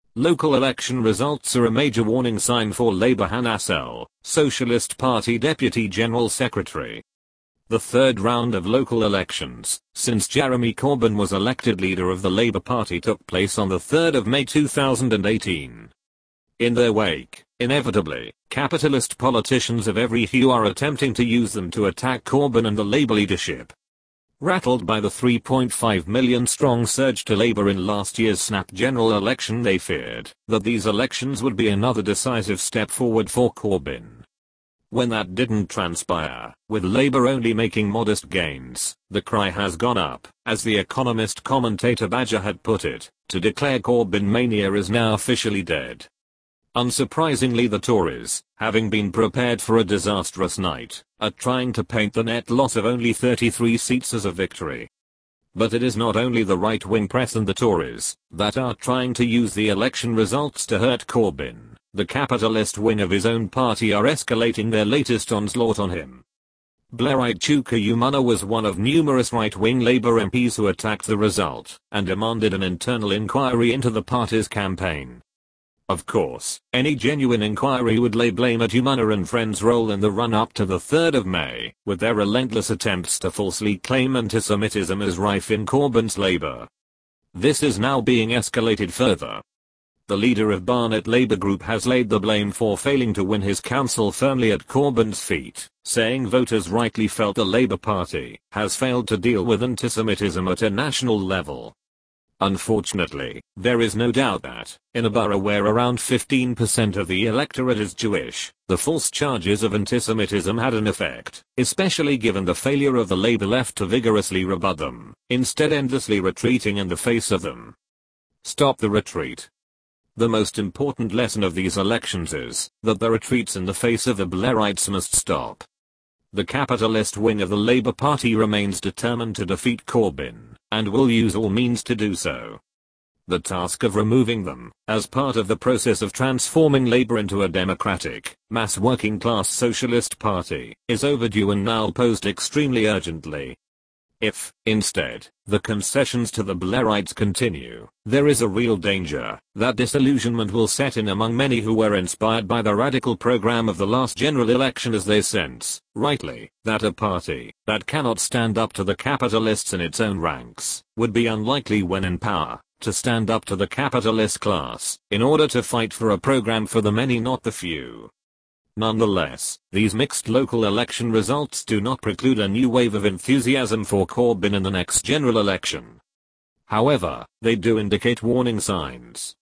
Local election results are a major warning sign for Labour. Hannah Assel, Socialist Party Deputy General Secretary. The third round of local elections, since Jeremy Corbyn was elected leader of the Labour Party, took place on the 3rd of May 2018. In their wake, inevitably, capitalist politicians of every hue are attempting to use them to attack Corbyn and the Labour leadership. Rattled by the 3.5 million strong surge to Labour in last year's snap general election, they feared that these elections would be another decisive step forward for Corbyn. When that didn't transpire, with Labour only making modest gains, the cry has gone up, as The Economist commentator Badger had put it, to declare Corbyn mania is now officially dead. Unsurprisingly, the Tories, having been prepared for a disastrous night, are trying to paint the net loss of only 33 seats as a victory. But it is not only the right-wing press and the Tories that are trying to use the election results to hurt Corbyn. The capitalist wing of his own party are escalating their latest onslaught on him. Blairite Chuka Umunna was one of numerous right-wing Labour MPs who attacked the result and demanded an internal inquiry into the party's campaign. Of course, any genuine inquiry would lay blame at Umunna and friends' role in the run-up to the 3rd of May, with their relentless attempts to falsely claim antisemitism as rife in Corbyn's Labour. This is now being escalated further. The leader of Barnet Labour Group has laid the blame for failing to win his council firmly at Corbyn's feet, saying voters rightly felt the Labour Party has failed to deal with antisemitism at a national level. Unfortunately, there is no doubt that, in a borough where around 15% of the electorate is Jewish, the false charges of antisemitism had an effect, especially given the failure of the Labour left to vigorously rebut them, instead endlessly retreating in the face of them. Stop the retreat. The most important lesson of these elections is that the retreats in the face of the Blairites must stop. The capitalist wing of the Labour Party remains determined to defeat Corbyn, and will use all means to do so. The task of removing them, as part of the process of transforming Labour into a democratic, mass working-class socialist party, is overdue and now posed extremely urgently. If, instead, the concessions to the Blairites continue, there is a real danger that disillusionment will set in among many who were inspired by the radical program of the last general election, as they sense, rightly, that a party that cannot stand up to the capitalists in its own ranks would be unlikely when in power to stand up to the capitalist class in order to fight for a program for the many, not the few. Nonetheless, these mixed local election results do not preclude a new wave of enthusiasm for Corbyn in the next general election. However, they do indicate warning signs.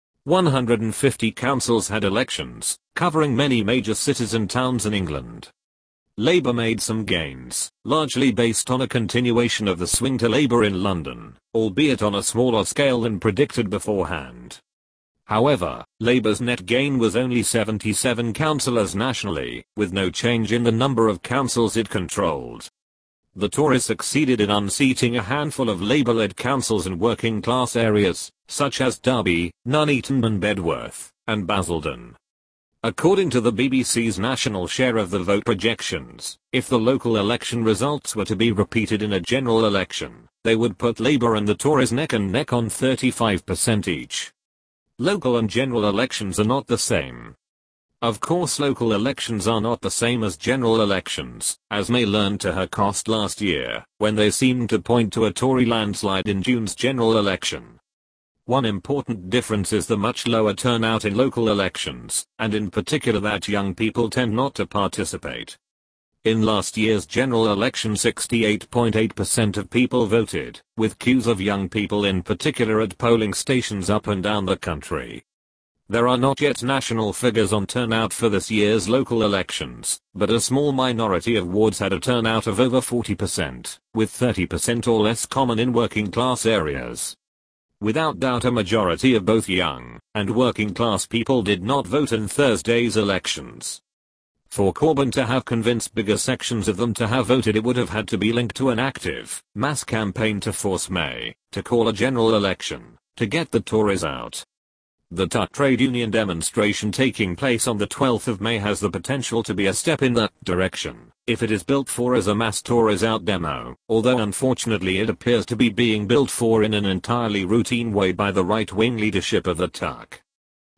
150 councils had elections, covering many major cities and towns in England. Labour made some gains, largely based on a continuation of the swing to Labour in London, albeit on a smaller scale than predicted beforehand. However, Labour's net gain was only 77 councillors nationally, with no change in the number of councils it controlled. The Tories succeeded in unseating a handful of Labour-led councils in working-class areas, such as Derby, Nuneaton and Bedworth, and Basildon. According to the BBC's national share of the vote projections, if the local election results were to be repeated in a general election, they would put Labour and the Tories neck and neck on 35% each. Local and general elections are not the same. Of course, local elections are not the same as general elections, as May learned to her cost last year, when they seemed to point to a Tory landslide in June's general election. One important difference is the much lower turnout in local elections, and in particular that young people tend not to participate. In last year's general election, 68.8% of people voted, with queues of young people in particular at polling stations up and down the country. There are not yet national figures on turnout for this year's local elections, but a small minority of wards had a turnout of over 40%, with 30% or less common in working class areas. Without doubt, a majority of both young and working class people did not vote in Thursday's elections. For Corbyn to have convinced bigger sections of them to have voted, it would have had to be linked to an active, mass campaign to force May to call a general election, to get the Tories out. The TUC trade union demonstration taking place on the 12th of May has the potential to be a step in that direction, if it is built for as a mass Tories out demo, although unfortunately it appears to be being built for in an entirely routine way by the right-wing leadership of the TUC.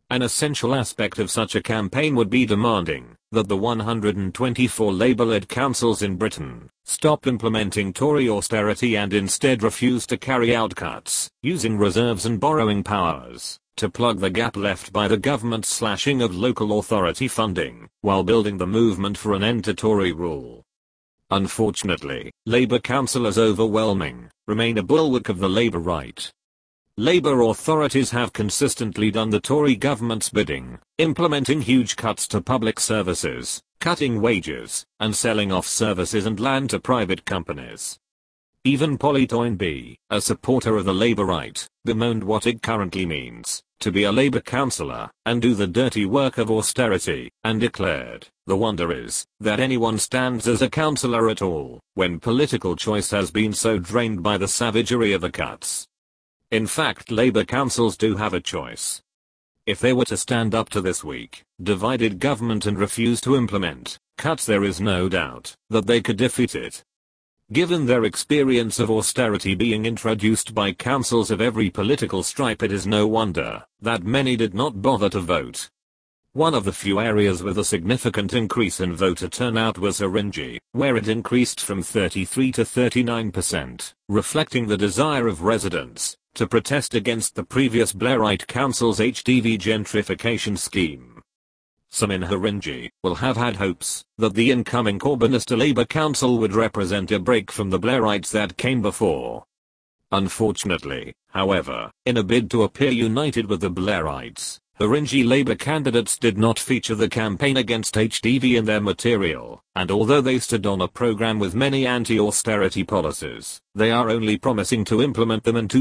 An essential aspect of such a campaign would be demanding that the 124 Labour-led councils in Britain stop implementing Tory austerity and instead refuse to carry out cuts, using reserves and borrowing powers to plug the gap left by the government's slashing of local authority funding, while building the movement for an end to Tory rule. Unfortunately, Labour councillors overwhelming remain a bulwark of the Labour right. Labour authorities have consistently done the Tory government's bidding, implementing huge cuts to public services, cutting wages, and selling off services and land to private companies. Even Polly Toynbee, a supporter of the Labour right, bemoaned what it currently means to be a Labour councillor and do the dirty work of austerity, and declared, "The wonder is that anyone stands as a councillor at all, when political choice has been so drained by the savagery of the cuts." In fact, Labour councils do have a choice. If they were to stand up to this weak, divided government and refuse to implement cuts, there is no doubt that they could defeat it. Given their experience of austerity being introduced by councils of every political stripe, it is no wonder that many did not bother to vote. One of the few areas with a significant increase in voter turnout was Haringey, where it increased from 33 to 39%, reflecting the desire of residents to protest against the previous Blairite council's HDV gentrification scheme. Some in Haringey will have had hopes that the incoming Corbynist Labour council would represent a break from the Blairites that came before. Unfortunately, however, in a bid to appear united with the Blairites, Haringey Labour candidates did not feature the campaign against HDV in their material, and although they stood on a programme with many anti-austerity policies, they are only promising to implement them in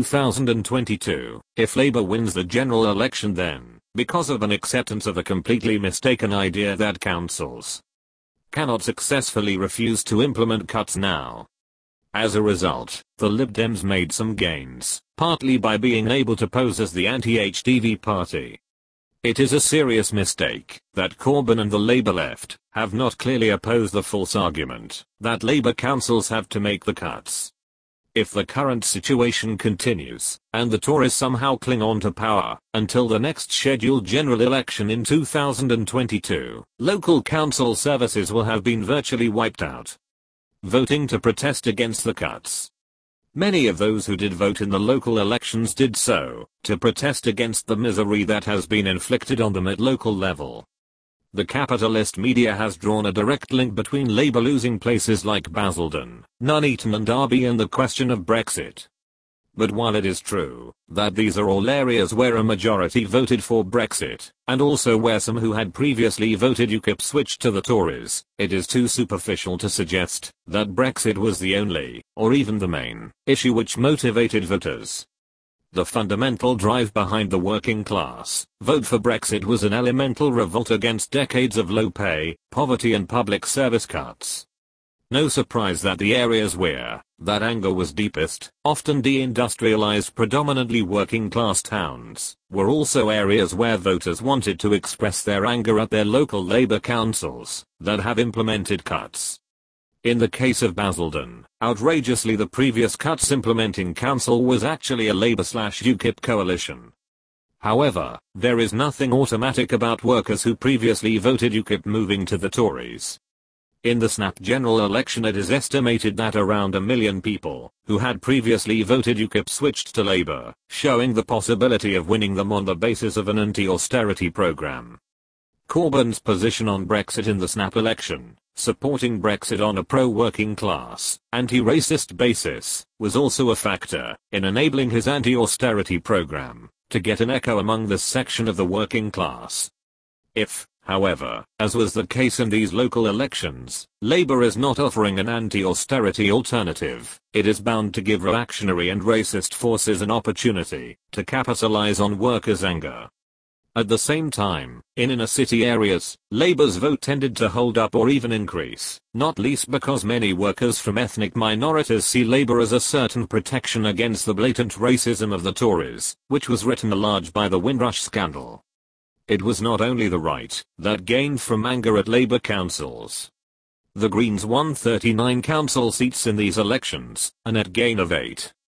2022, if Labour wins the general election then, because of an acceptance of a completely mistaken idea that councils cannot successfully refuse to implement cuts now. As a result, the Lib Dems made some gains, partly by being able to pose as the anti-HDV party. It is a serious mistake that Corbyn and the Labour left have not clearly opposed the false argument that Labour councils have to make the cuts. If the current situation continues, and the Tories somehow cling on to power until the next scheduled general election in 2022, local council services will have been virtually wiped out. Voting to protest against the cuts. Many of those who did vote in the local elections did so to protest against the misery that has been inflicted on them at local level. The capitalist media has drawn a direct link between Labour losing places like Basildon, Nuneaton and Derby and the question of Brexit. But while it is true that these are all areas where a majority voted for Brexit, and also where some who had previously voted UKIP switched to the Tories, it is too superficial to suggest that Brexit was the only, or even the main, issue which motivated voters. The fundamental drive behind the working class vote for Brexit was an elemental revolt against decades of low pay, poverty and public service cuts. No surprise that the areas where that anger was deepest, often deindustrialized predominantly working class towns, were also areas where voters wanted to express their anger at their local Labour councils that have implemented cuts. In the case of Basildon, outrageously the previous cuts implementing council was actually a Labour/UKIP coalition. However, there is nothing automatic about workers who previously voted UKIP moving to the Tories. In the snap general election, it is estimated that around 1 million people who had previously voted UKIP switched to Labour, showing the possibility of winning them on the basis of an anti-austerity programme. Corbyn's position on Brexit in the snap election, supporting Brexit on a pro-working class, anti-racist basis, was also a factor in enabling his anti-austerity programme to get an echo among this section of the working class. If, however, as was the case in these local elections, Labour is not offering an anti-austerity alternative, it is bound to give reactionary and racist forces an opportunity to capitalise on workers' anger. At the same time, in inner city areas, Labour's vote tended to hold up or even increase, not least because many workers from ethnic minorities see Labour as a certain protection against the blatant racism of the Tories, which was written large by the Windrush scandal. It was not only the right that gained from anger at Labour councils. The Greens won 39 council seats in these elections, a net gain of 8.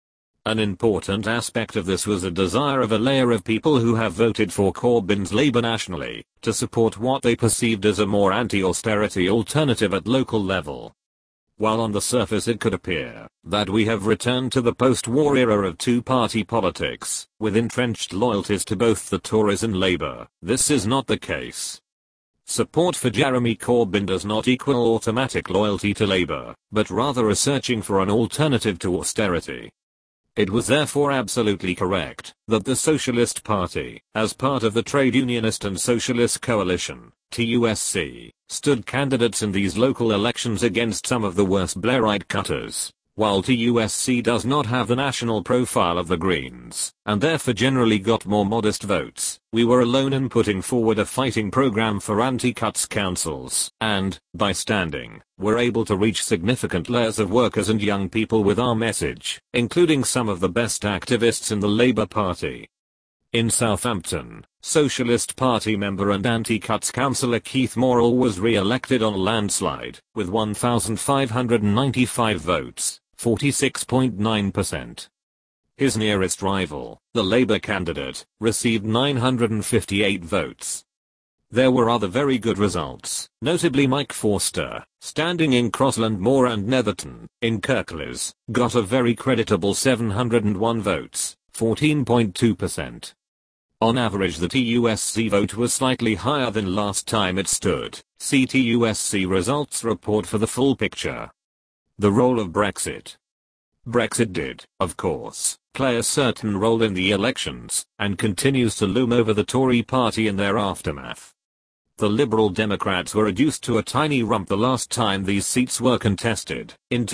An important aspect of this was a desire of a layer of people who have voted for Corbyn's Labour nationally, to support what they perceived as a more anti-austerity alternative at local level. While on the surface it could appear that we have returned to the post-war era of two-party politics, with entrenched loyalties to both the Tories and Labour, this is not the case. Support for Jeremy Corbyn does not equal automatic loyalty to Labour, but rather a searching for an alternative to austerity. It was therefore absolutely correct that the Socialist Party, as part of the Trade Unionist and Socialist Coalition, TUSC, stood candidates in these local elections against some of the worst Blairite cutters. While TUSC does not have the national profile of the Greens, and therefore generally got more modest votes, we were alone in putting forward a fighting program for anti-cuts councils, and, by standing, were able to reach significant layers of workers and young people with our message, including some of the best activists in the Labour Party. In Southampton, Socialist Party member and anti-cuts councillor Keith Morrell was re-elected on a landslide, with 1,595 votes. 46.9%. His nearest rival, the Labour candidate, received 958 votes. There were other very good results, notably Mike Forster, standing in Crossland Moor and Netherton, in Kirklees, got a very creditable 701 votes, 14.2%. On average the TUSC vote was slightly higher than last time it stood. See TUSC results report for the full picture. The role of Brexit. Brexit did, of course, play a certain role in the elections, and continues to loom over the Tory party in their aftermath. The Liberal Democrats were reduced to a tiny rump the last time these seats were contested, in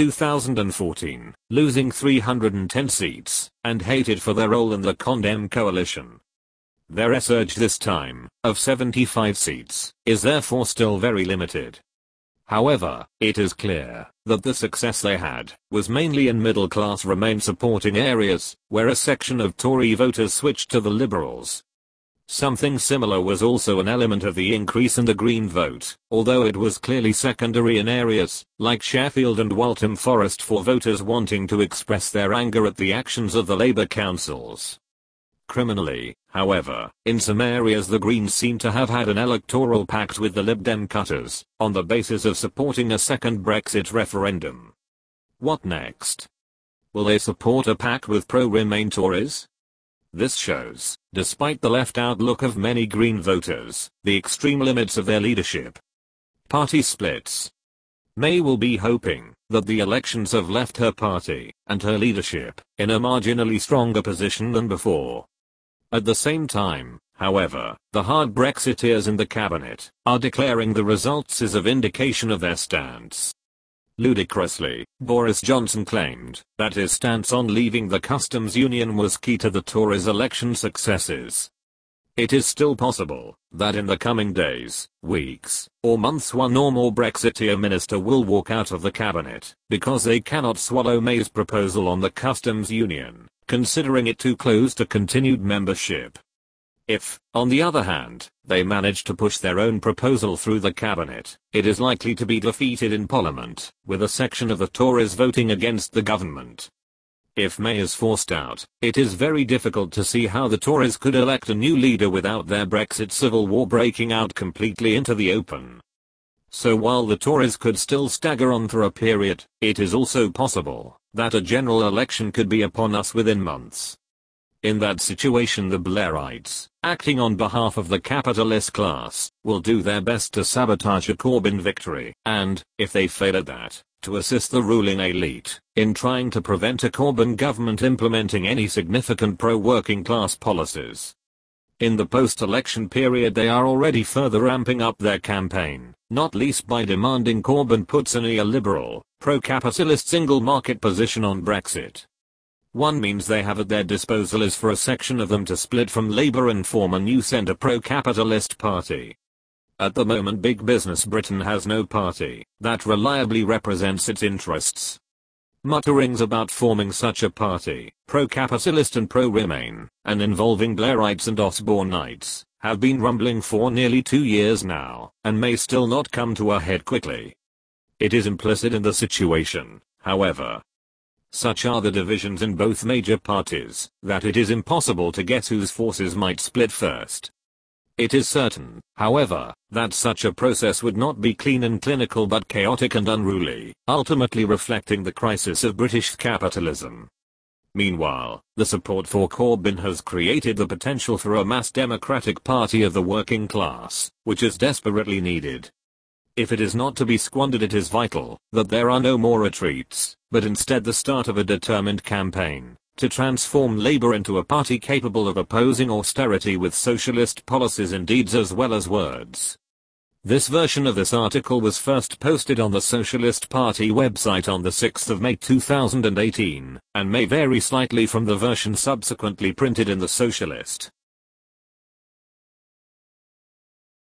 2014, losing 310 seats, and hated for their role in the Condem coalition. Their resurge this time, of 75 seats, is therefore still very limited. However, it is clear that the success they had was mainly in middle-class Remain supporting areas, where a section of Tory voters switched to the Liberals. Something similar was also an element of the increase in the Green vote, although it was clearly secondary in areas like Sheffield and Waltham Forest for voters wanting to express their anger at the actions of the Labour councils. Criminally, however, in some areas the Greens seem to have had an electoral pact with the Lib Dem cutters, on the basis of supporting a second Brexit referendum. What next? Will they support a pact with pro-Remain Tories? This shows, despite the left-out look of many Green voters, the extreme limits of their leadership. Party splits. May will be hoping that the elections have left her party, and her leadership, in a marginally stronger position than before. At the same time, however, the hard Brexiteers in the cabinet are declaring the results as a vindication of their stance. Ludicrously, Boris Johnson claimed that his stance on leaving the customs union was key to the Tories' election successes. It is still possible that in the coming days, weeks, or months one or more Brexiteer minister will walk out of the cabinet because they cannot swallow May's proposal on the customs union, considering it too close to continued membership. If, on the other hand, they manage to push their own proposal through the cabinet, it is likely to be defeated in Parliament, with a section of the Tories voting against the government. If May is forced out, it is very difficult to see how the Tories could elect a new leader without their Brexit civil war breaking out completely into the open. So while the Tories could still stagger on for a period, it is also possible that a general election could be upon us within months. In that situation the Blairites, acting on behalf of the capitalist class, will do their best to sabotage a Corbyn victory, and, if they fail at that, to assist the ruling elite in trying to prevent a Corbyn government implementing any significant pro-working class policies. In the post-election period they are already further ramping up their campaign, not least by demanding Corbyn puts a neoliberal, pro-capitalist single market position on Brexit. One means they have at their disposal is for a section of them to split from Labour and form a new centre pro-capitalist party. At the moment Big Business Britain has no party that reliably represents its interests. Mutterings about forming such a party, pro-capitalist and pro-Remain, and involving Blairites and Osborneites, have been rumbling for nearly 2 years now, and may still not come to a head quickly. It is implicit in the situation, however, Such are the divisions in both major parties, that it is impossible to guess whose forces might split first. It is certain, however, that such a process would not be clean and clinical but chaotic and unruly, ultimately reflecting the crisis of British capitalism. Meanwhile, the support for Corbyn has created the potential for a mass democratic party of the working class, which is desperately needed. If it is not to be squandered, it is vital that there are no more retreats, but instead the start of a determined campaign to transform Labour into a party capable of opposing austerity with socialist policies in deeds as well as words. This version of this article was first posted on the Socialist Party website on the 6th of May 2018, and may vary slightly from the version subsequently printed in the Socialist.